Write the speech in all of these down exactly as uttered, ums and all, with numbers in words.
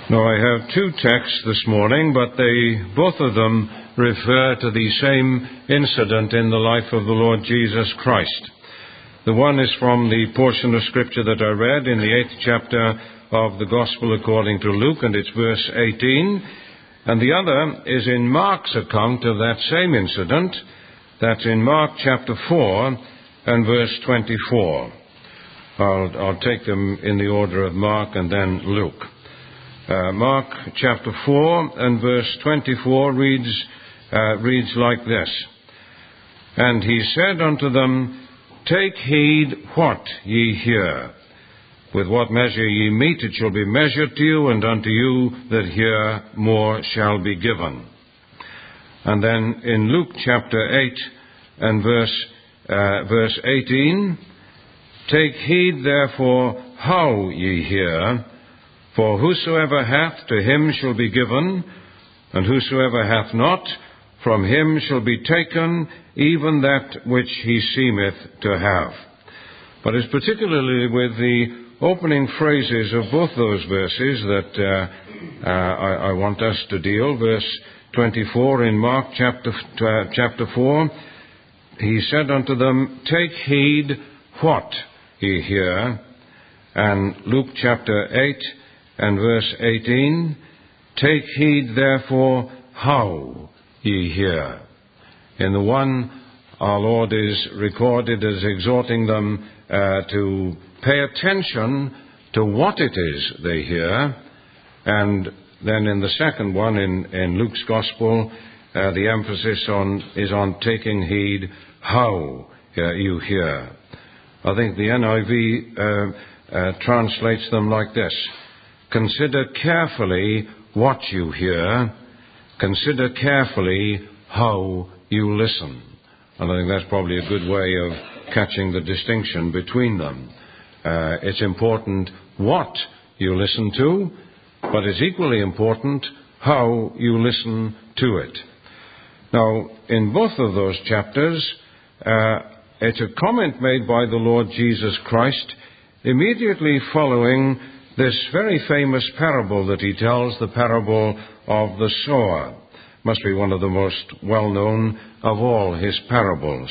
Now, I have two texts this morning, but they, both of them refer to the same incident in the life of the Lord Jesus Christ. The one is from the portion of Scripture that I read in the eighth chapter of the Gospel according to Luke, and it's verse eighteen. And the other is in Mark's account of that same incident. That's in Mark chapter four and verse twenty-four. I'll, I'll take them in the order of Mark and then Luke. Uh, Mark chapter four and verse twenty-four reads, uh, reads like this. And he said unto them, Take heed what ye hear. With what measure ye mete, it shall be measured to you, and unto you that hear more shall be given. And then in Luke chapter eight and verse, uh, verse eighteen, Take heed therefore how ye hear, for whosoever hath, to him shall be given, and whosoever hath not, from him shall be taken even that which he seemeth to have. But it's particularly with the opening phrases of both those verses that uh, uh, I, I want us to deal. Verse twenty-four in Mark chapter, uh, chapter four, he said unto them, Take heed what ye hear. And Luke chapter eight and verse eighteen, Take heed therefore how ye hear. In the one, our Lord is recorded as exhorting them uh, to pay attention to what it is they hear. And then in the second one, in, in Luke's Gospel, uh, the emphasis on is on taking heed how uh, you hear. I think the N I V uh, uh, translates them like this. Consider carefully what you hear. Consider carefully how you listen. And I think that's probably a good way of catching the distinction between them. Uh, it's important what you listen to, but it's equally important how you listen to it. Now, in both of those chapters, uh, it's a comment made by the Lord Jesus Christ immediately following this very famous parable that he tells, the parable of the sower. Must be one of the most well-known of all his parables.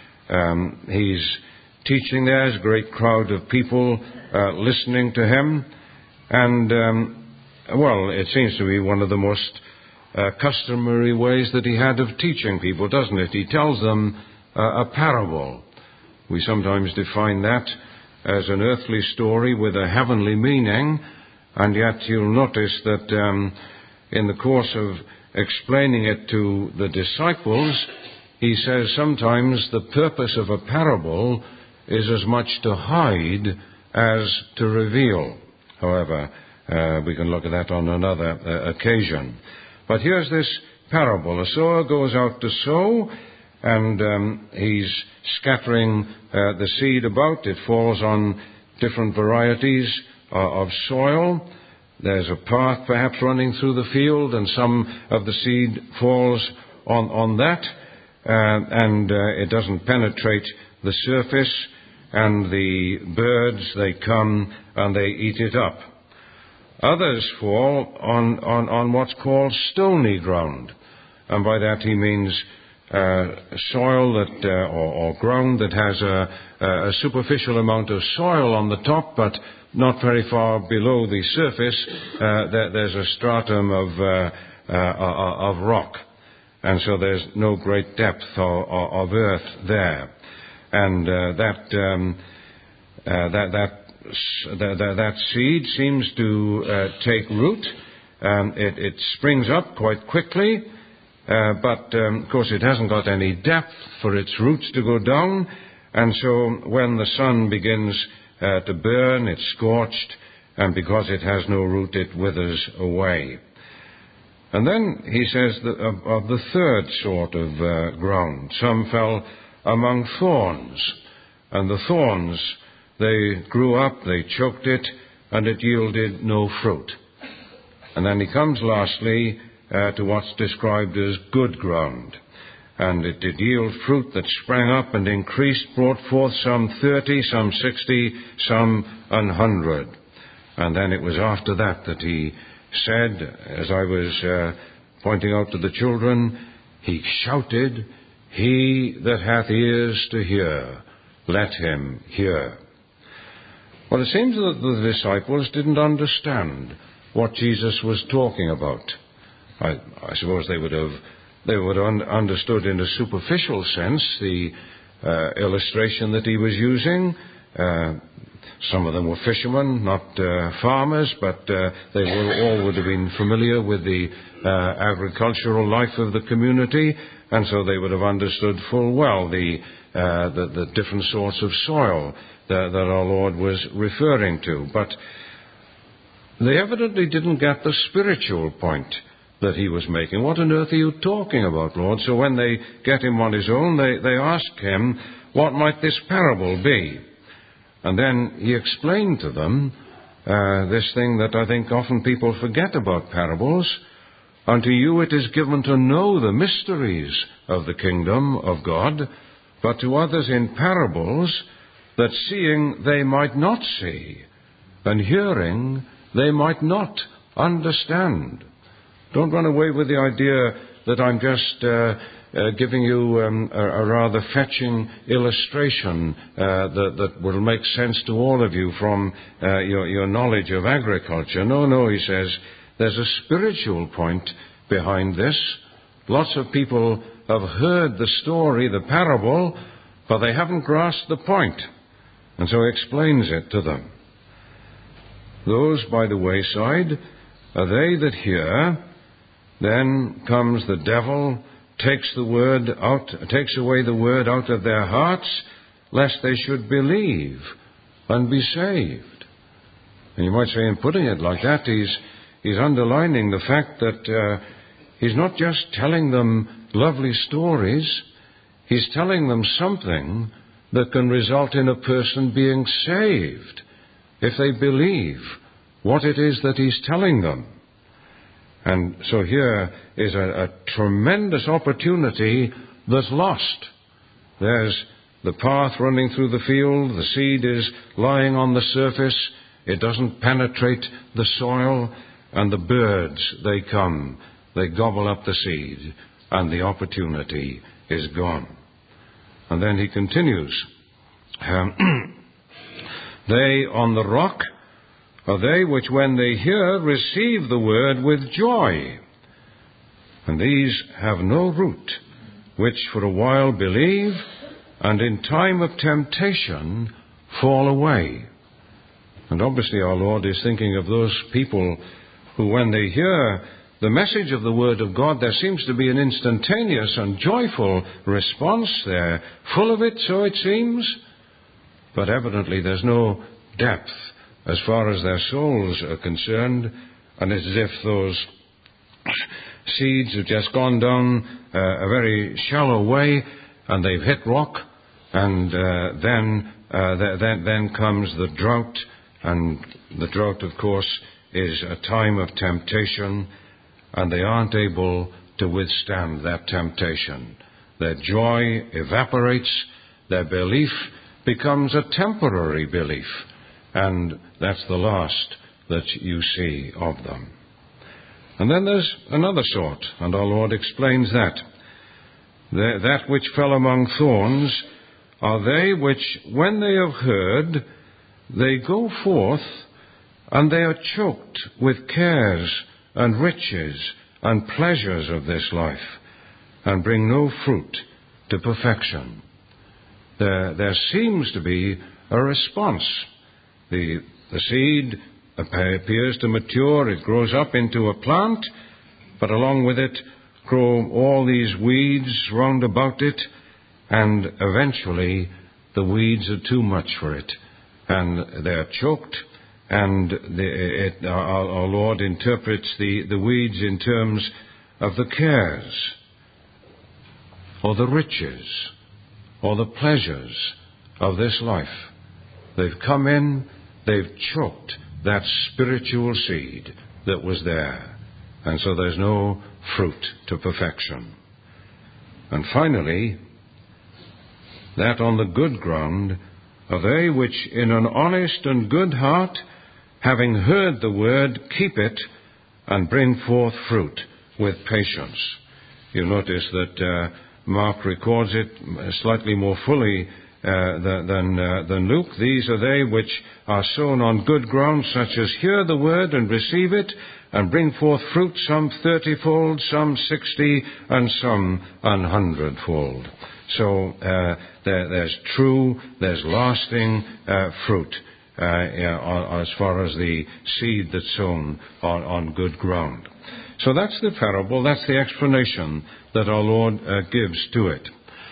Um, he's teaching there, there's a great crowd of people uh, listening to him, and, um, well, it seems to be one of the most uh, customary ways that he had of teaching people, doesn't it? He tells them uh, a parable. We sometimes define that as an earthly story with a heavenly meaning, and yet you'll notice that um, in the course of explaining it to the disciples, he says sometimes the purpose of a parable is as much to hide as to reveal. However, uh, we can look at that on another uh, occasion. But here's this parable. A sower goes out to sow, and um, he's scattering uh, the seed about. It falls on different varieties uh, of soil. There's a path perhaps running through the field, and some of the seed falls on, on that, uh, and uh, it doesn't penetrate the surface, and the birds, they come and they eat it up. Others fall on, on, on what's called stony ground, and by that he means uh, soil that, uh, or, or ground that has a, a superficial amount of soil on the top, but not very far below the surface, uh, there, there's a stratum of, uh, uh, of rock. And so there's no great depth of, of earth there. And uh, that, um, uh, that, that, that, that seed seems to uh, take root. Um, it, it springs up quite quickly, uh, but um, of course it hasn't got any depth for its roots to go down. And so when the sun begins Uh, to burn, it's scorched, and because it has no root, it withers away. And then he says that of, of the third sort of uh, ground, some fell among thorns, and the thorns, they grew up, they choked it, and it yielded no fruit. And then he comes lastly uh, to what's described as good ground. And it did yield fruit that sprang up and increased, brought forth some thirty, some sixty, some an hundred. And then it was after that that he said, as I was uh, pointing out to the children, he shouted, "He that hath ears to hear, let him hear." Well, it seems that the disciples didn't understand what Jesus was talking about. I, I suppose they would have they would have un- understood in a superficial sense the uh, illustration that he was using. Uh, some of them were fishermen, not uh, farmers, but uh, they were, all would have been familiar with the uh, agricultural life of the community, and so they would have understood full well the uh, the, the different sorts of soil that, that our Lord was referring to. But they evidently didn't get the spiritual point that he was making. What on earth are you talking about, Lord? So when they get him on his own, they, they ask him, what might this parable be? And then he explained to them uh, this thing that I think often people forget about parables. Unto you it is given to know the mysteries of the kingdom of God, but to others in parables, that seeing they might not see, and hearing they might not understand. Don't run away with the idea that I'm just uh, uh, giving you um, a, a rather fetching illustration uh, that, that will make sense to all of you from uh, your, your knowledge of agriculture. No, no, he says, there's a spiritual point behind this. Lots of people have heard the story, the parable, but they haven't grasped the point. And so he explains it to them. Those by the wayside are they that hear. Then comes the devil, takes the word out, takes away the word out of their hearts, lest they should believe and be saved. And you might say, in putting it like that, he's he's underlining the fact that uh, he's not just telling them lovely stories, he's telling them something that can result in a person being saved if they believe what it is that he's telling them. And so here is a, a tremendous opportunity that's lost. There's the path running through the field, the seed is lying on the surface, it doesn't penetrate the soil, and the birds, they come, they gobble up the seed, and the opportunity is gone. And then he continues, um, they on the rock are they which when they hear receive the word with joy. And these have no root, which for a while believe, and in time of temptation fall away. And obviously our Lord is thinking of those people who when they hear the message of the Word of God, there seems to be an instantaneous and joyful response. They're full of it, so it seems, but evidently there's no depth as far as their souls are concerned, and it's as if those seeds have just gone down uh, a very shallow way, and they've hit rock, and uh, then, uh, th- then then comes the drought, and the drought, of course, is a time of temptation, and they aren't able to withstand that temptation. Their joy evaporates, their belief becomes a temporary belief, and that's the last that you see of them. And then there's another sort, and our Lord explains that. The, that which fell among thorns are they which, when they have heard, they go forth, and they are choked with cares and riches and pleasures of this life, and bring no fruit to perfection. There, there seems to be a response. The, the seed appears to mature, it grows up into a plant, but along with it grow all these weeds round about it, and eventually the weeds are too much for it, and they're choked, and the, it, our, our Lord interprets the, the weeds in terms of the cares, or the riches, or the pleasures of this life. They've come in, they've choked that spiritual seed that was there, and so there's no fruit to perfection. And finally, that on the good ground are they which in an honest and good heart, having heard the word, keep it, and bring forth fruit with patience. You'll notice that uh, Mark records it slightly more fully uh, than, uh, than Luke. These are they which are sown on good ground, such as hear the word and receive it, and bring forth fruit, some thirtyfold, some sixty, and some an hundredfold. So uh, there, there's true, there's lasting uh, fruit uh, uh, as far as the seed that's sown on, on good ground. So that's the parable, that's the explanation that our Lord uh, gives to it.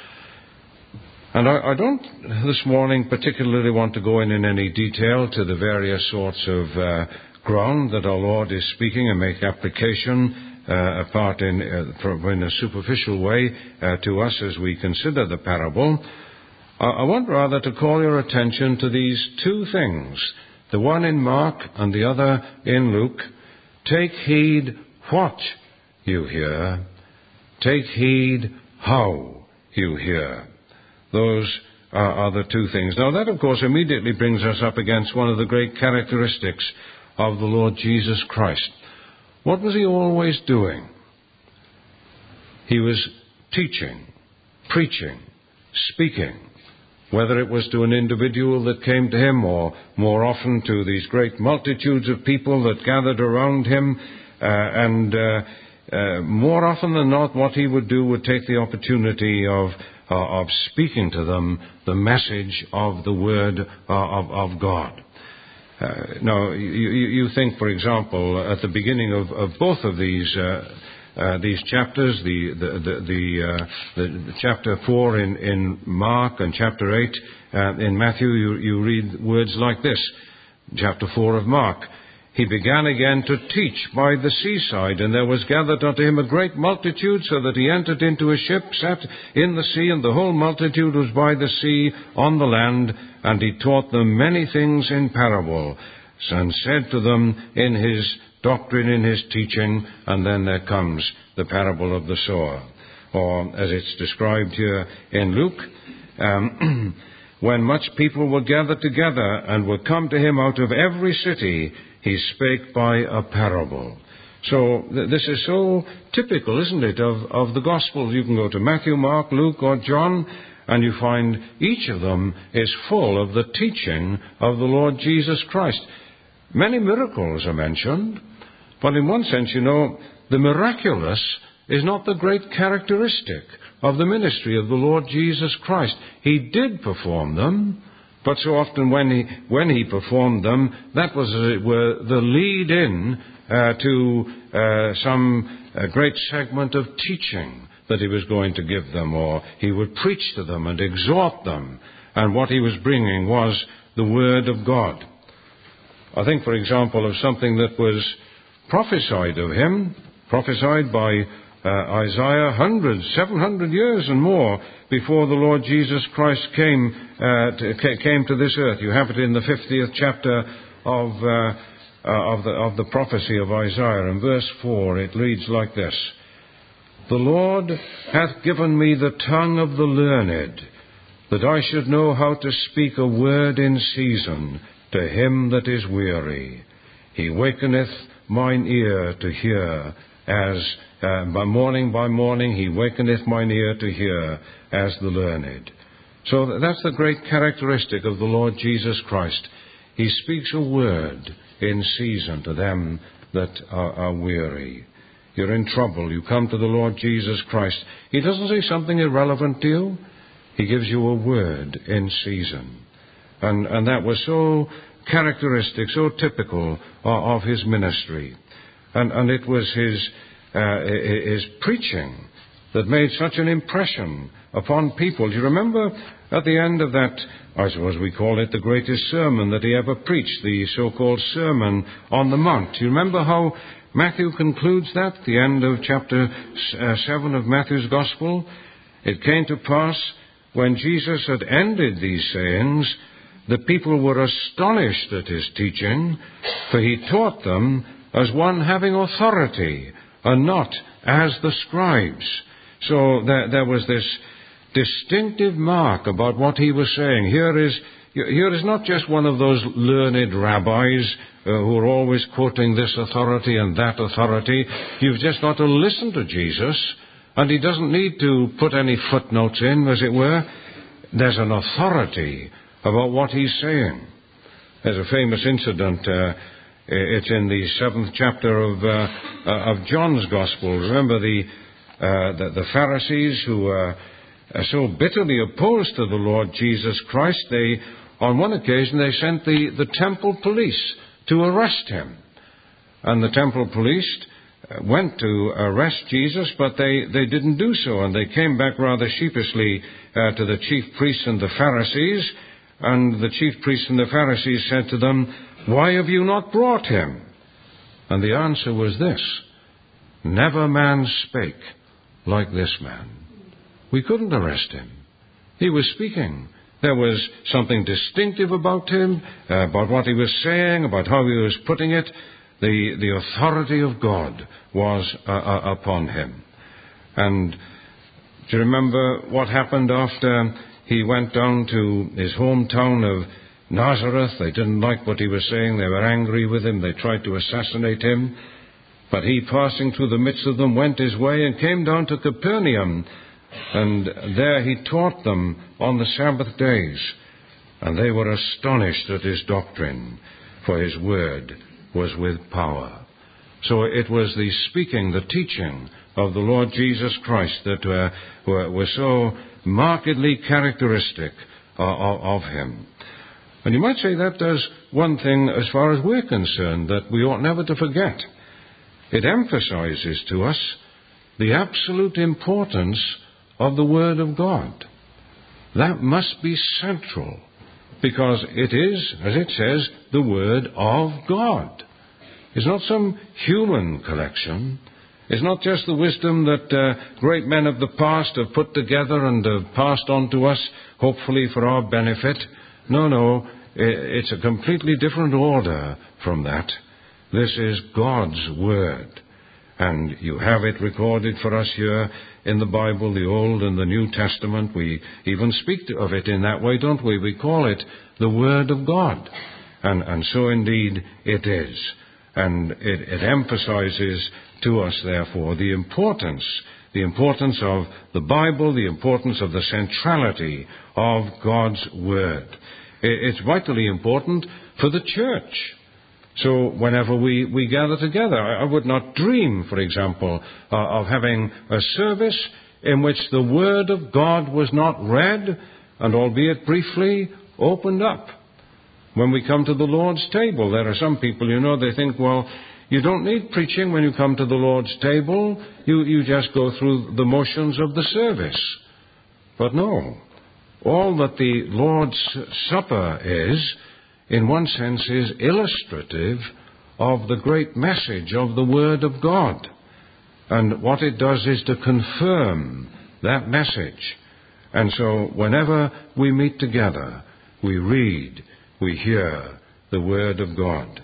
And I, I don't this morning particularly want to go in in any detail to the various sorts of uh, ground that our Lord is speaking and make application uh, apart in, uh, in a superficial way uh, to us as we consider the parable. I, I want rather to call your attention to these two things, the one in Mark and the other in Luke. Take heed what you hear. Take heed how you hear. Those are, are the two things. Now that, of course, immediately brings us up against one of the great characteristics of the Lord Jesus Christ. What was he always doing? He was teaching, preaching, speaking, whether it was to an individual that came to him or more often to these great multitudes of people that gathered around him. Uh, and uh, uh, more often than not, what he would do would take the opportunity of uh, of speaking to them the message of the Word uh, of, of God. Uh, now, you, you think, for example, at the beginning of, of both of these uh, uh, these chapters, the the the, the, uh, the chapter four in, in Mark and chapter eight uh, in Matthew, you, you read words like this. Chapter four of Mark. He began again to teach by the seaside, and there was gathered unto him a great multitude, so that he entered into a ship, sat in the sea, and the whole multitude was by the sea on the land, and he taught them many things in parable, and said to them in his doctrine, in his teaching, and then there comes the parable of the sower. Or, as it's described here in Luke, um, when much people were gathered together, and were come to him out of every city, he spake by a parable. So th- this is so typical, isn't it, of, of the Gospels. You can go to Matthew, Mark, Luke, or John, and you find each of them is full of the teaching of the Lord Jesus Christ. Many miracles are mentioned, but in one sense, you know, the miraculous is not the great characteristic of the ministry of the Lord Jesus Christ. He did perform them, but so often when he, when he performed them, that was, as it were, the lead-in uh, to uh, some uh, great segment of teaching that he was going to give them, or he would preach to them and exhort them. And what he was bringing was the Word of God. I think, for example, of something that was prophesied of him, prophesied by Uh, Isaiah, hundreds, seven hundred years and more before the Lord Jesus Christ came uh, to, came to this earth. You have it in the fiftieth chapter of uh, uh, of the of the prophecy of Isaiah. In verse four, it reads like this: "The Lord hath given me the tongue of the learned, that I should know how to speak a word in season to him that is weary. He wakeneth mine ear to hear, as uh, by morning by morning he wakeneth mine ear to hear, as the learned." So that's the great characteristic of the Lord Jesus Christ. He speaks a word in season to them that are, are weary. You're in trouble, you come to the Lord Jesus Christ. He doesn't say something irrelevant to you. He gives you a word in season. And, and that was so characteristic, so typical of, of his ministry. And, and it was his, uh, his preaching that made such an impression upon people. Do you remember at the end of that, I suppose we call it the greatest sermon that he ever preached, the so-called Sermon on the Mount? Do you remember how Matthew concludes that, the end of chapter uh, seven of Matthew's Gospel? "It came to pass, when Jesus had ended these sayings, the people were astonished at his teaching, for he taught them as one having authority, and not as the scribes." So there, there was this distinctive mark about what he was saying. Here is, Here is not just one of those learned rabbis uh, who are always quoting this authority and that authority. You've just got to listen to Jesus, and he doesn't need to put any footnotes in, as it were. There's an authority about what he's saying. There's a famous incident. Uh, it's in the seventh chapter of uh, uh, of John's Gospel. Remember the, uh, the, the Pharisees who uh, are so bitterly opposed to the Lord Jesus Christ. They, on one occasion, they sent the, the temple police to arrest him. And the temple police went to arrest Jesus, but they, they didn't do so. And they came back rather sheepishly uh, to the chief priests and the Pharisees. And the chief priests and the Pharisees said to them, "Why have you not brought him?" And the answer was this: "Never man spake like this man." We couldn't arrest him. He was speaking. There was something distinctive about him, uh, about what he was saying, about how he was putting it. The, the authority of God was uh, uh, upon him. And do you remember what happened after he went down to his hometown of Nazareth? They didn't like what he was saying. They were angry with him. They tried to assassinate him. But he, passing through the midst of them, went his way and came down to Capernaum. And there he taught them on the Sabbath days. And they were astonished at his doctrine, for his word was with power. So it was the speaking, the teaching of the Lord Jesus Christ that uh, were, were so markedly characteristic uh, of, of him. And you might say that does one thing as far as we're concerned that we ought never to forget. It emphasizes to us the absolute importance of the Word of God. That must be central, because it is, as it says, the Word of God. It's not some human collection. It's not just the wisdom that uh, great men of the past have put together and have passed on to us, hopefully for our benefit. No, no, it's a completely different order from that. This is God's Word. And you have it recorded for us here in the Bible, the Old and the New Testament. We even speak of it in that way, don't we? We call it the Word of God. And, and so indeed it is. And it, it emphasizes to us, therefore, the importance, the importance of the Bible, the importance of the centrality of God's Word. It, it's vitally important for the church. So whenever we, we gather together, I, I would not dream, for example, uh, of having a service in which the Word of God was not read and, albeit briefly, opened up. When we come to the Lord's table, there are some people, you know, they think, well, you don't need preaching when you come to the Lord's table. You, you just go through the motions of the service. But no. All that the Lord's Supper is, in one sense, is illustrative of the great message of the Word of God. And what it does is to confirm that message. And so whenever we meet together, we read, we hear the Word of God.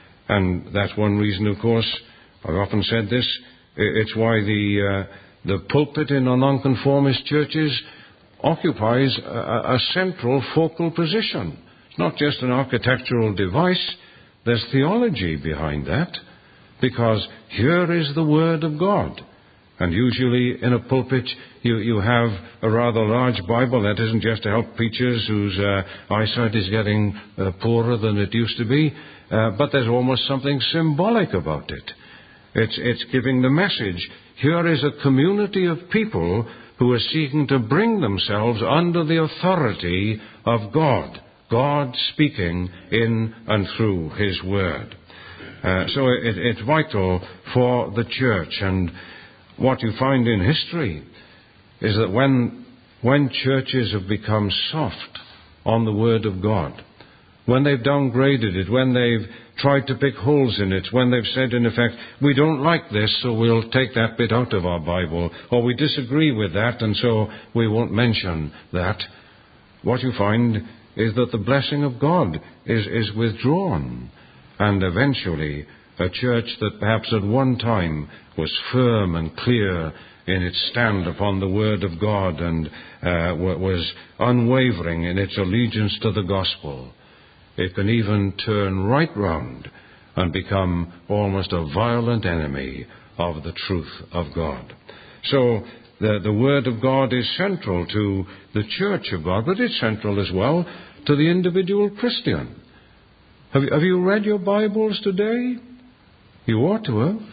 And that's one reason, of course, I've often said this, it's why the, uh, the pulpit in our nonconformist churches occupies a, a central focal position. It's not just an architectural device. There's theology behind that, because here is the Word of God. And usually in a pulpit you, you have a rather large Bible. That isn't just to help preachers whose uh, eyesight is getting uh, poorer than it used to be, uh, but there's almost something symbolic about it. It's, it's giving the message. Here is a community of people who are seeking to bring themselves under the authority of God. God speaking in and through His Word. Uh, so it, it's vital for the church. And what you find in history is that when, when churches have become soft on the Word of God, when they've downgraded it, when they've tried to pick holes in it, when they've said, in effect, we don't like this, so we'll take that bit out of our Bible, or we disagree with that, and so we won't mention that, what you find is that the blessing of God is, is withdrawn. And eventually, a church that perhaps at one time was firm and clear in its stand upon the Word of God and uh, was unwavering in its allegiance to the gospel, it can even turn right round and become almost a violent enemy of the truth of God. So the, the Word of God is central to the church of God, but it's central as well to the individual Christian. Have you, have you read your Bibles today? You ought to have.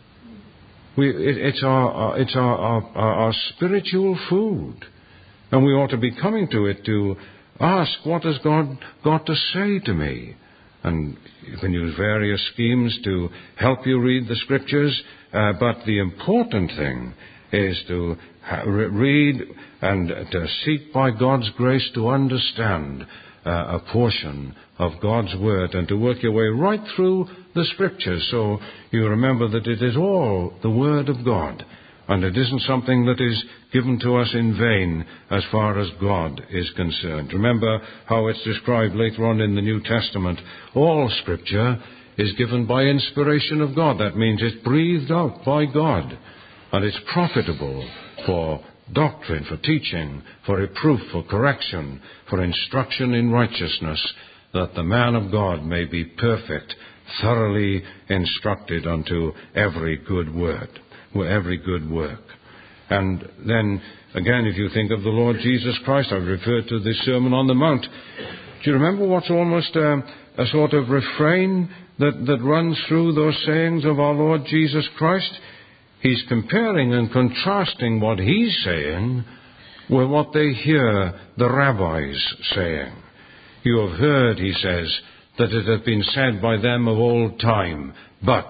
We, it, it's our, it's our, our, our spiritual food, and we ought to be coming to it to ask, what has God got to say to me? And you can use various schemes to help you read the Scriptures, uh, but the important thing is to ha- read and to seek by God's grace to understand uh, a portion of God's Word and to work your way right through the Scriptures so you remember that it is all the Word of God. And it isn't something that is given to us in vain as far as God is concerned. Remember how it's described later on in the New Testament. All Scripture is given by inspiration of God. That means it's breathed out by God. And it's profitable for doctrine, for teaching, for reproof, for correction, for instruction in righteousness, that the man of God may be perfect, thoroughly instructed unto every good word. every good work. And then, again, if you think of the Lord Jesus Christ, I've referred to this Sermon on the Mount. Do you remember what's almost a, a sort of refrain that, that runs through those sayings of our Lord Jesus Christ? He's comparing and contrasting what he's saying with what they hear the rabbis saying. You have heard, he says, that it hath been said by them of old time, but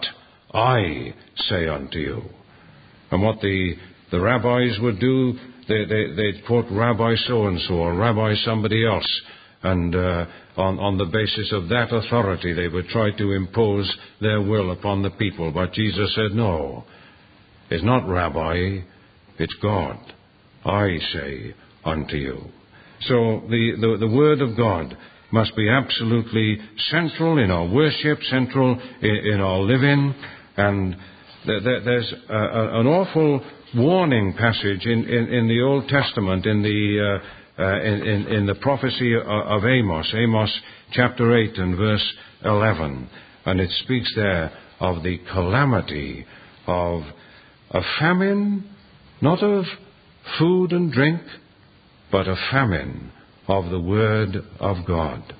I say unto you. And what the, the rabbis would do, they, they, they'd quote Rabbi so-and-so or Rabbi somebody else. And uh, on, on the basis of that authority, they would try to impose their will upon the people. But Jesus said, no, it's not Rabbi, it's God. I say unto you. So the, the, the Word of God must be absolutely central in our worship, central in, in our living. And there's a, a, an awful warning passage in, in, in the Old Testament, in the uh, uh, in, in, in the prophecy of, of Amos, Amos chapter eight and verse eleven, and it speaks there of the calamity of a famine, not of food and drink, but a famine of the Word of God.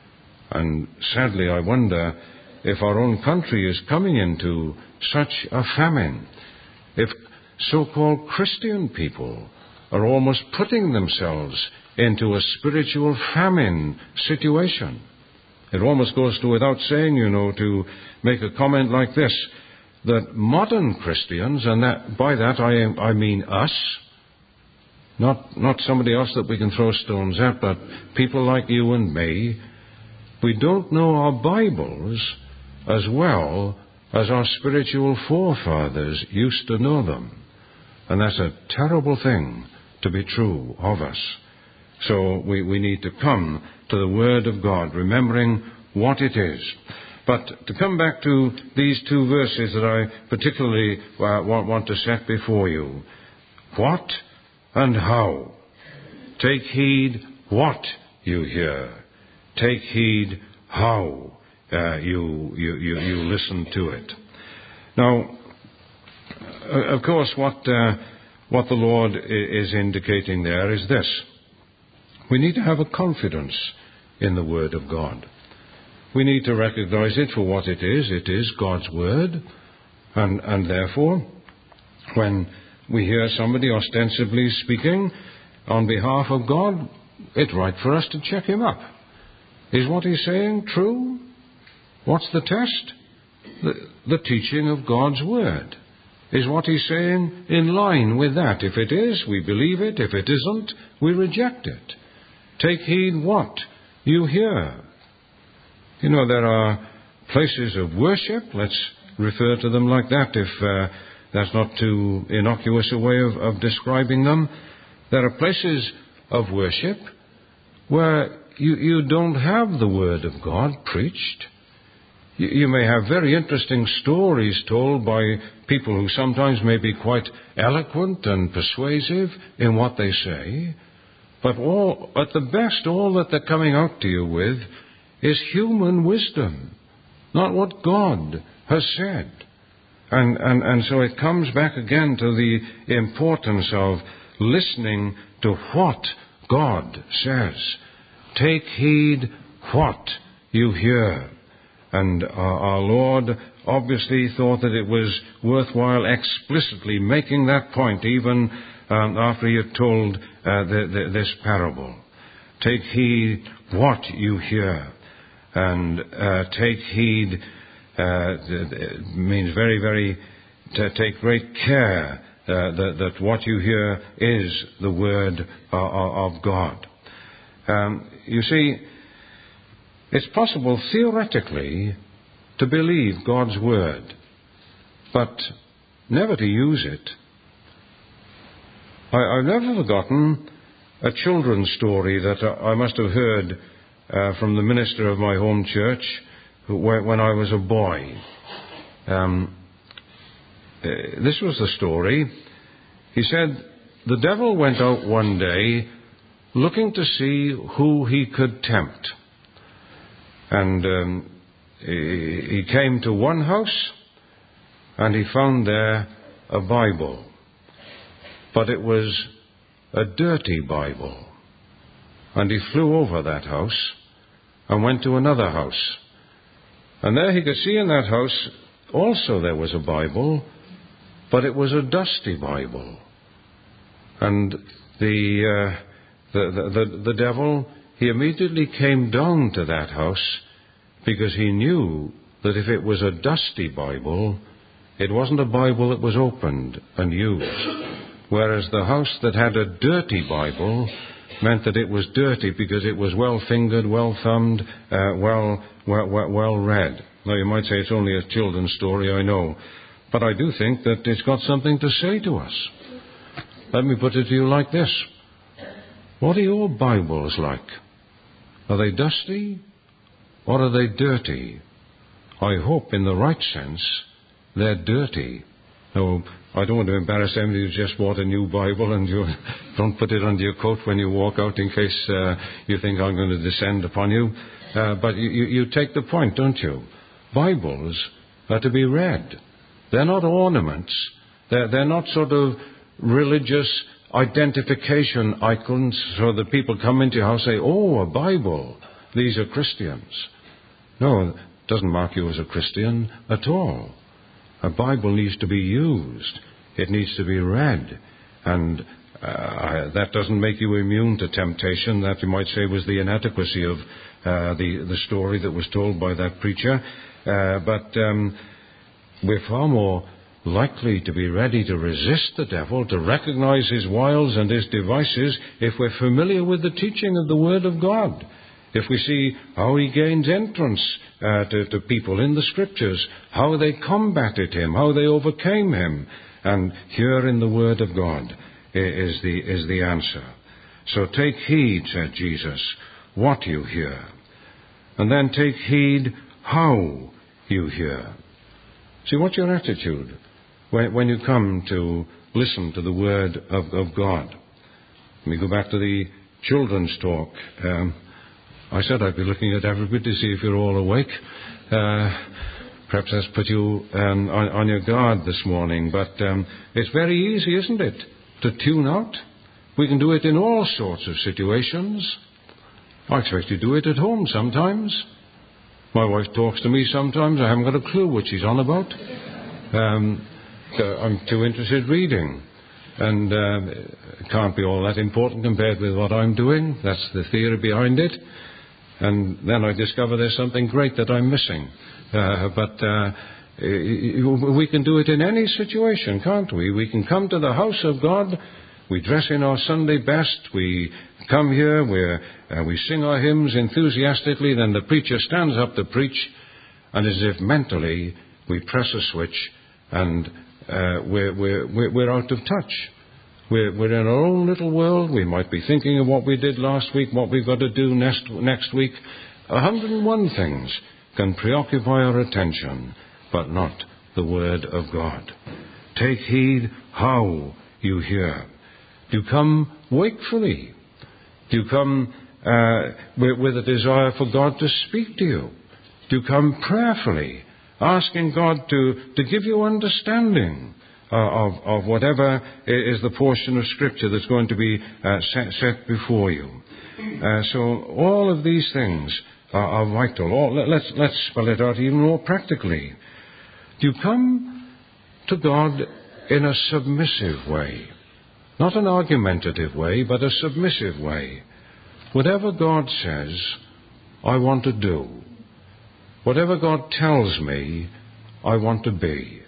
And sadly, I wonder if our own country is coming into such a famine, if so-called Christian people are almost putting themselves into a spiritual famine situation. It almost goes to without saying, you know, to make a comment like this, that modern Christians, and that by that I, I mean us, not, not somebody else that we can throw stones at, but people like you and me, we don't know our Bibles as well as our spiritual forefathers used to know them. And that's a terrible thing to be true of us. So we, we need to come to the Word of God, remembering what it is. But to come back to these two verses that I particularly uh, want, want to set before you. What and how? Take heed what you hear. Take heed how uh, you, you, you, you listen to it. Now, of course, what, uh, what the Lord is indicating there is this. We need to have a confidence in the Word of God. We need to recognize it for what it is. It is God's Word. And, and therefore, when we hear somebody ostensibly speaking on behalf of God, it's right for us to check him up. Is what he's saying true? What's the test? The, the teaching of God's Word. Is what he's saying in line with that? If it is, we believe it. If it isn't, we reject it. Take heed what you hear. You know, there are places of worship. Let's refer to them like that, if uh, that's not too innocuous a way of, of describing them. There are places of worship where you, you don't have the Word of God preached. You, you may have very interesting stories told by people who sometimes may be quite eloquent and persuasive in what they say. But all, at the best, all that they're coming out to you with is human wisdom, not what God has said. And, and, and so it comes back again to the importance of listening to what God says. Take heed what you hear. And our, our Lord obviously thought that it was worthwhile explicitly making that point, even um, after he had told uh, the, the, this parable. Take heed what you hear. And uh, take heed uh, means very, very, to take great care uh, that, that what you hear is the Word uh, of God. Um, you see, it's possible theoretically to believe God's Word, but never to use it. I, I've never forgotten a children's story that I must have heard uh, from the minister of my home church who, when I was a boy. Um, uh, this was the story. He said, the devil went out one day looking to see who he could tempt. And um, he came to one house and he found there a Bible. But it was a dirty Bible. And he flew over that house and went to another house. And there he could see in that house also there was a Bible, but it was a dusty Bible. And the, uh, the, the, the, the devil, he immediately came down to that house because he knew that if it was a dusty Bible, it wasn't a Bible that was opened and used. Whereas the house that had a dirty Bible meant that it was dirty because it was well fingered, well thumbed, uh, well, well, well, well read. Now you might say it's only a children's story, I know. But I do think that it's got something to say to us. Let me put it to you like this. What are your Bibles like? Are they dusty or are they dirty? I hope in the right sense they're dirty. No, I don't want to embarrass anybody who's just bought a new Bible and you don't put it under your coat when you walk out in case uh, you think I'm going to descend upon you. Uh, but you, you, you take the point, don't you? Bibles are to be read. They're not ornaments. They're, they're not sort of religious identification icons so that people come into your house and say, oh, a Bible. These are Christians. No, it doesn't mark you as a Christian at all. A Bible needs to be used. It needs to be read. And uh, that doesn't make you immune to temptation. That, you might say, was the inadequacy of uh, the, the story that was told by that preacher. Uh, but um, we're far more likely to be ready to resist the devil, to recognize his wiles and his devices, if we're familiar with the teaching of the Word of God. If we see how he gains entrance uh, to, to people in the Scriptures, how they combated him, how they overcame him, and here in the Word of God is the, is the answer. So take heed, said Jesus, what you hear, and then take heed how you hear. See, what's your attitude when, when you come to listen to the Word of, of God? Let me go back to the children's talk. Um, I said I'd be looking at everybody to see if you're all awake. Uh, perhaps that's put you um, on, on your guard this morning. But um, it's very easy, isn't it, to tune out? We can do it in all sorts of situations. I expect you do it at home sometimes. My wife talks to me sometimes. I haven't got a clue what she's on about. Um, I'm too interested reading. And uh, it can't be all that important compared with what I'm doing. That's the theory behind it. And then I discover there's something great that I'm missing. Uh, but uh, we can do it in any situation, can't we? We can come to the house of God. We dress in our Sunday best. We come here. We're, uh, we sing our hymns enthusiastically. Then the preacher stands up to preach. And as if mentally we press a switch and uh, we're, we're, we're out of touch. We're, we're in our own little world. We might be thinking of what we did last week, what we've got to do next, next week. A hundred and one things can preoccupy our attention, but not the Word of God. Take heed how you hear. Do you come wakefully? Do you come uh, with, with a desire for God to speak to you? Do you come prayerfully, asking God to, to give you understanding uh, of, of whatever is the portion of Scripture that's going to be uh, set, set before you? Uh, so all of these things are, are vital. All, let's, let's spell it out even more practically. Do you come to God in a submissive way? Not an argumentative way, but a submissive way. Whatever God says, I want to do. Whatever God tells me, I want to be.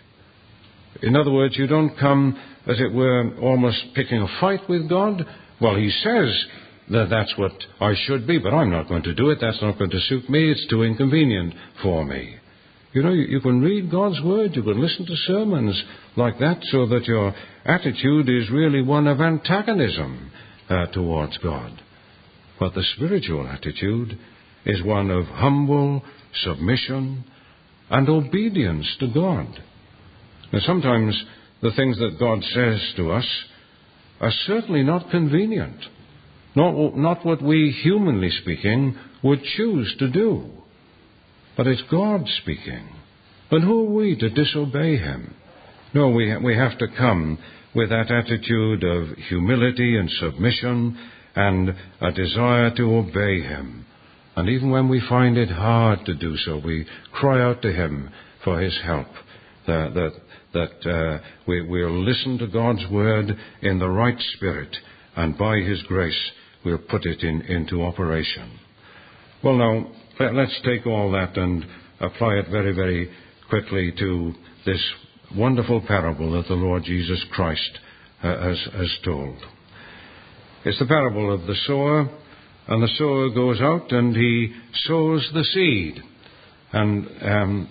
In other words, you don't come, as it were, almost picking a fight with God. Well, He says that that's what I should be, but I'm not going to do it. That's not going to suit me. It's too inconvenient for me. You know, you, you can read God's Word, you can listen to sermons like that, so that your attitude is really one of antagonism uh, towards God. But the spiritual attitude is one of humble submission and obedience to God. Now, sometimes the things that God says to us are certainly not convenient, not, not what we, humanly speaking, would choose to do. But it's God speaking. And who are we to disobey Him? No, we, we have to come with that attitude of humility and submission and a desire to obey Him. And even when we find it hard to do so, we cry out to Him for His help, that, that, that uh, we, we'll listen to God's Word in the right spirit, and by His grace we'll put it in, into operation. Well, now, let's take all that and apply it very, very quickly to this wonderful parable that the Lord Jesus Christ uh, has, has told. It's the parable of the sower, and the sower goes out and he sows the seed. And, um,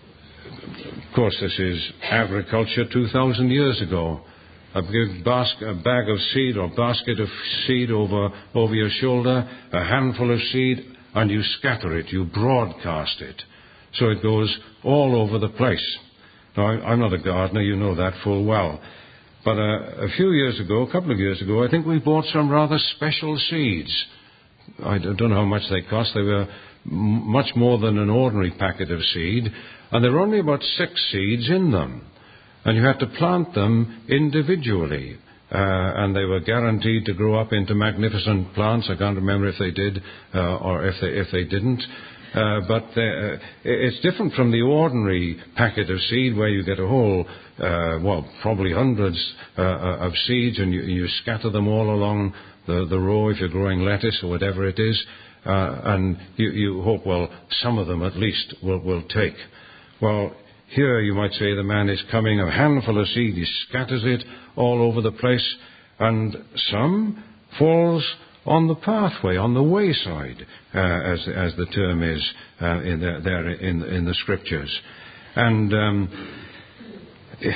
of course, this is agriculture two thousand years ago. A big basket, a bag of seed or basket of seed over, over your shoulder, a handful of seed, and you scatter it, you broadcast it. So it goes all over the place. Now, I'm not a gardener, you know that full well. But uh, a few years ago, a couple of years ago, I think we bought some rather special seeds. I don't know how much they cost. They were m- much more than an ordinary packet of seed. And there were only about six seeds in them. And you had to plant them individually. Uh, and they were guaranteed to grow up into magnificent plants. I can't remember if they did uh, or if they, if they didn't. Uh, but uh, it's different from the ordinary packet of seed where you get a whole, uh, well, probably hundreds uh, of seeds, and you, you scatter them all along the, the row if you're growing lettuce or whatever it is, uh, and you, you hope, well, some of them at least will, will take. Well, here you might say the man is coming, a handful of seed, he scatters it all over the place, and some falls on the pathway, on the wayside, uh, as as the term is uh, in the, there in in the scriptures, and um, it,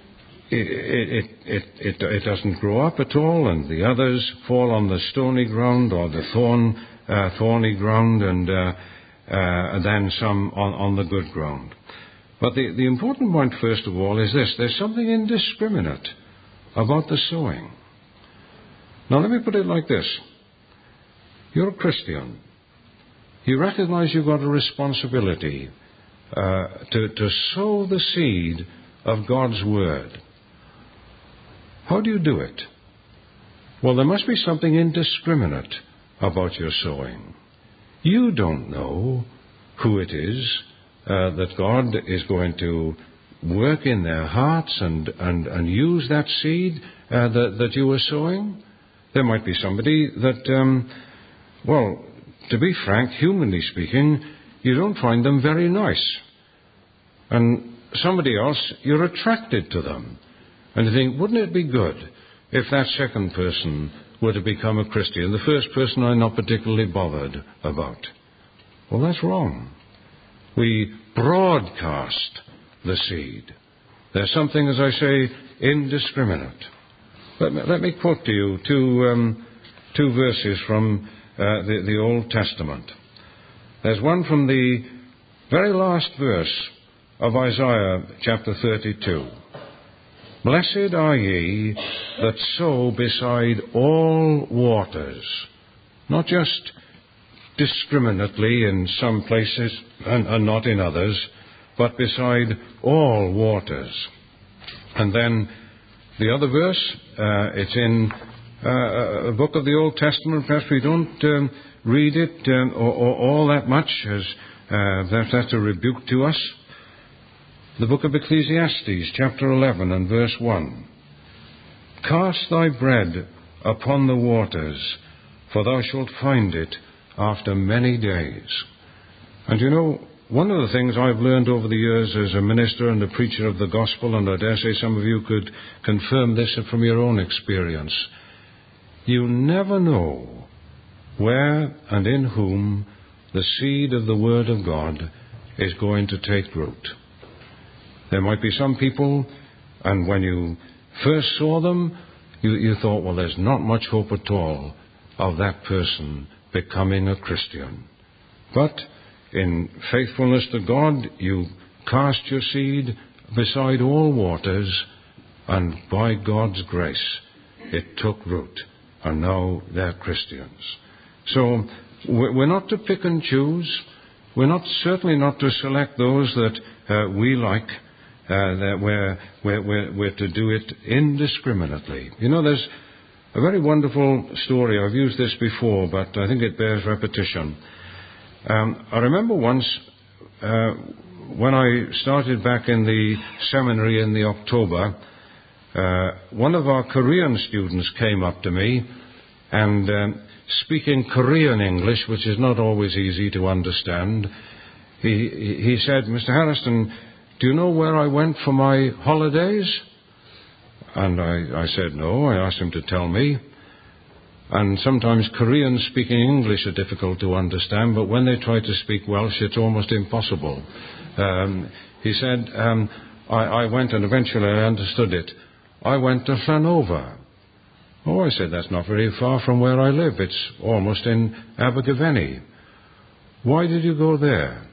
it it it it doesn't grow up at all, and the others fall on the stony ground or the thorn uh, thorny ground, and uh, uh, and then some on, on the good ground. But the the important point, first of all, is this: there's something indiscriminate about the sowing. Now, let me put it like this. You're a Christian. You recognize you've got a responsibility uh, to, to sow the seed of God's Word. How do you do it? Well, there must be something indiscriminate about your sowing. You don't know who it is uh, that God is going to work in their hearts and, and, and use that seed uh, that, that you are sowing. There might be somebody that... Um, Well, to be frank, humanly speaking, you don't find them very nice. And somebody else, you're attracted to them. And you think, wouldn't it be good if that second person were to become a Christian? The first person I'm not particularly bothered about. Well, that's wrong. We broadcast the seed. There's something, as I say, indiscriminate. Let me, let me quote to you two, um, two verses from... Uh, the, the Old Testament. There's one from the very last verse of Isaiah chapter thirty-two. Blessed are ye that sow beside all waters, not just discriminately in some places and, and not in others, but beside all waters. And then the other verse, uh, it's in uh, a book of the Old Testament. Perhaps we don't um, read it um, or, or all that much, as uh, perhaps that's a rebuke to us. The book of Ecclesiastes, chapter eleven and verse one. Cast thy bread upon the waters, for thou shalt find it after many days. And you know, one of the things I've learned over the years as a minister and a preacher of the gospel, and I dare say some of you could confirm this from your own experience, you never know where and in whom the seed of the Word of God is going to take root. There might be some people, and when you first saw them, you, you thought, well, there's not much hope at all of that person becoming a Christian. But in faithfulness to God, you cast your seed beside all waters, and by God's grace, it took root, and now they're Christians. So we're not to pick and choose. We're not certainly not to select those that uh, we like. Uh, that we're, we're, we're, we're to do it indiscriminately. You know, there's a very wonderful story. I've used this before, but I think it bears repetition. Um, I remember once uh, when I started back in the seminary in the October, uh, one of our Korean students came up to me and um, speaking Korean English, which is not always easy to understand, he, he said, Mister Harrison, do you know where I went for my holidays? And I, I said no. I asked him to tell me. And sometimes Koreans speaking English are difficult to understand, but when they try to speak Welsh, it's almost impossible. Um, he said, um, I, I went, and eventually I understood it. I went to Llanover. Oh, I said, that's not very far from where I live. It's almost in Abergavenny. Why did you go there?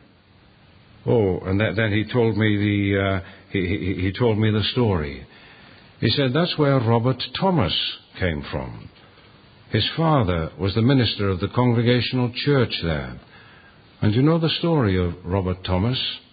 Oh, and that, then he told me the uh, he, he, he told me the story. He said that's where Robert Thomas came from. His father was the minister of the Congregational Church there. And you know the story of Robert Thomas?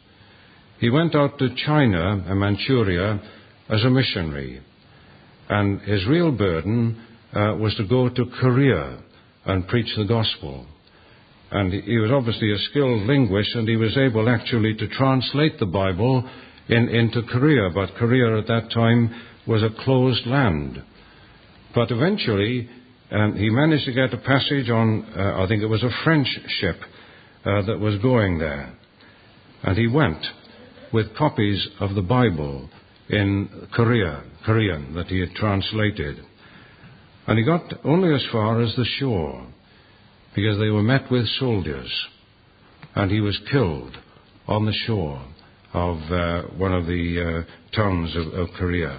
He went out to China and Manchuria as a missionary. And his real burden uh, was to go to Korea and preach the gospel. And he was obviously a skilled linguist, and he was able actually to translate the Bible in, into Korea. But Korea at that time was a closed land. But eventually, um, he managed to get a passage on, uh, I think it was a French ship uh, that was going there. And he went with copies of the Bible in Korea, Korean, that he had translated. And he got only as far as the shore, because they were met with soldiers, and he was killed on the shore of uh, one of the uh, towns of, of Korea.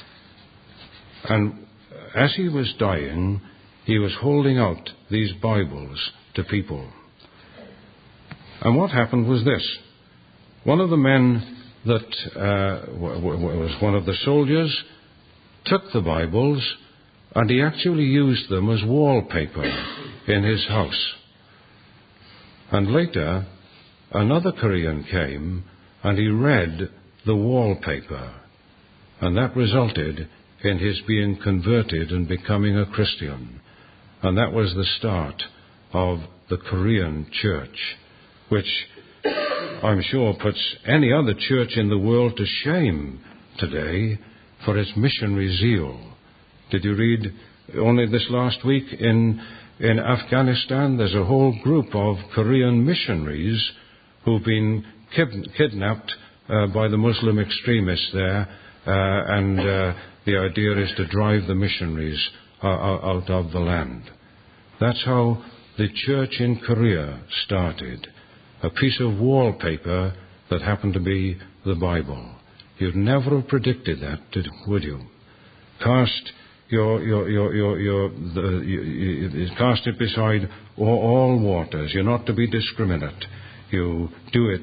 And as he was dying, he was holding out these Bibles to people. And what happened was this. One of the men that uh, w- w- was one of the soldiers took the Bibles, and he actually used them as wallpaper in his house. And later, another Korean came, and he read the wallpaper, and that resulted in his being converted and becoming a Christian. And that was the start of the Korean church, which I'm sure puts any other church in the world to shame today for its missionary zeal. Did you read only this last week in in Afghanistan, there's a whole group of Korean missionaries who've been kid- kidnapped uh, by the Muslim extremists there, uh, and uh, the idea is to drive the missionaries uh, out of the land. That's how the church in Korea started. A piece of wallpaper that happened to be the Bible. You'd never have predicted that, did, would you? Cast your your your your, your the, you, you, cast it beside all, all waters. You're not to be discriminate. You do it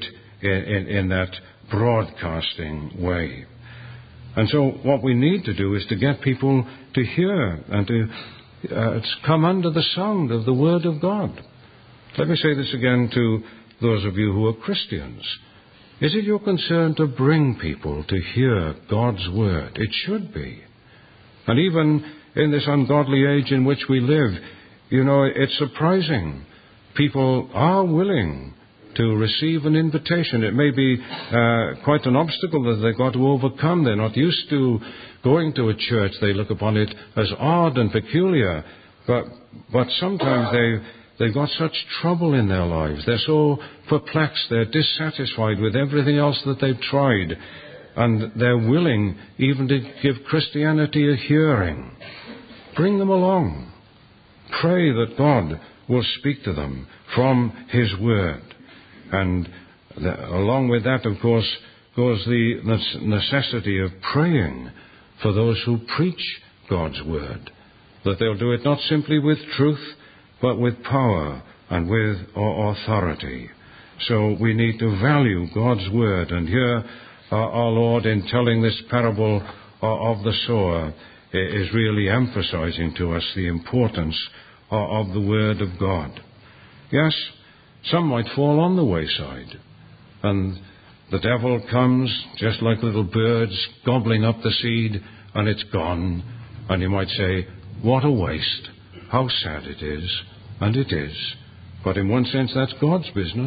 in, in, in that broadcasting way. And so what we need to do is to get people to hear and to uh, come under the sound of the Word of God. Let me say this again to those of you who are Christians. Is it your concern to bring people to hear God's Word? It should be. And even in this ungodly age in which we live, you know, it's surprising. People are willing to receive an invitation. It may be uh, quite an obstacle that they've got to overcome. They're not used to going to a church. They look upon it as odd and peculiar. But but sometimes they, they've got such trouble in their lives. They're so perplexed. They're dissatisfied with everything else that they've tried. And they're willing even to give Christianity a hearing. Bring them along. Pray that God will speak to them from His Word. And the, along with that, of course, goes the necessity of praying for those who preach God's Word, that they'll do it not simply with truth, but with power and with authority. So we need to value God's Word. And here uh, our Lord, in telling this parable uh, of the sower, is really emphasizing to us the importance uh, of the Word of God. Yes, some might fall on the wayside, and the devil comes just like little birds gobbling up the seed, and it's gone. And you might say, what a waste, how sad it is. And it is. But in one sense, that's God's business.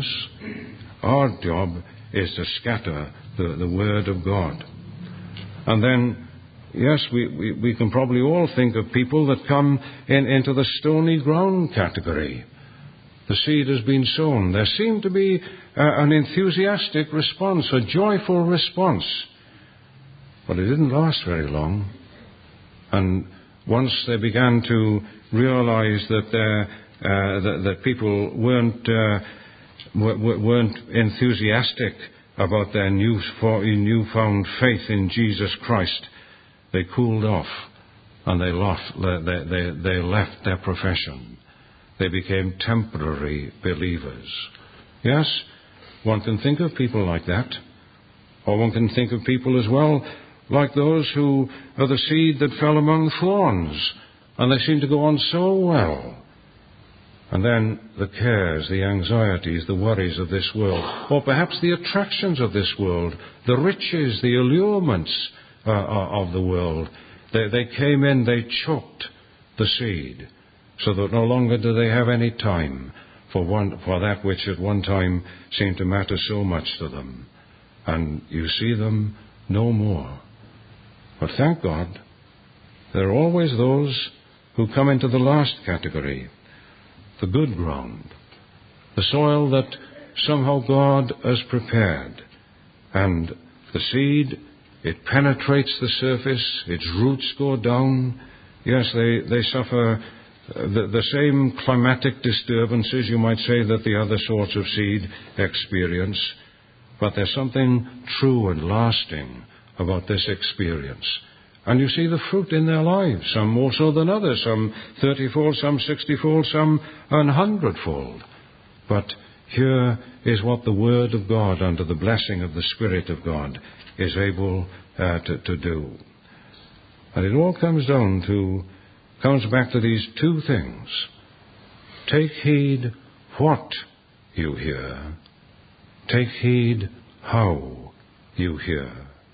Our job is to scatter the, the Word of God. And then, yes, we, we, we can probably all think of people that come in, into the stony ground category. The seed has been sown. There seemed to be uh, an enthusiastic response, a joyful response. But it didn't last very long. And once they began to realize that, uh, that, that people weren't, uh, weren't enthusiastic about their new, newfound faith in Jesus Christ, they cooled off and they, lost, they, they, they left their profession. They became temporary believers. Yes, one can think of people like that. Or one can think of people as well like those who are the seed that fell among thorns, and they seem to go on so well. And then the cares, the anxieties, the worries of this world, or perhaps the attractions of this world, the riches, the allurements uh, of the world, they, they came in, they choked the seed, so that no longer do they have any time for one for that which at one time seemed to matter so much to them. And you see them no more. But thank God, there are always those who come into the last category, the good ground, the soil that somehow God has prepared. And the seed, it penetrates the surface, its roots go down. Yes, they, they suffer the, the same climatic disturbances, you might say, that the other sorts of seed experience. But there's something true and lasting about this experience. And you see the fruit in their lives, some more so than others, some thirty-fold, some sixty-fold, some an hundredfold. But here is what the Word of God, under the blessing of the Spirit of God, is able uh, to, to do. And it all comes down to, comes back to these two things. Take heed what you hear. Take heed how you hear.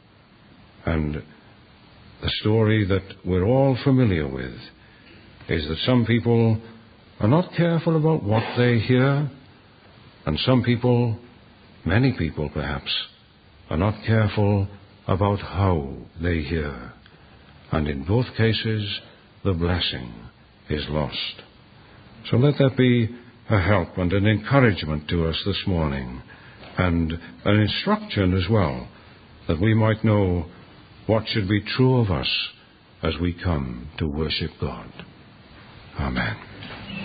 And the story that we're all familiar with is that some people are not careful about what they hear, and some people, many people perhaps, are not careful about how they hear. And in both cases, the blessing is lost. So let that be a help and an encouragement to us this morning, and an instruction as well, that we might know what should be true of us as we come to worship God. Amen.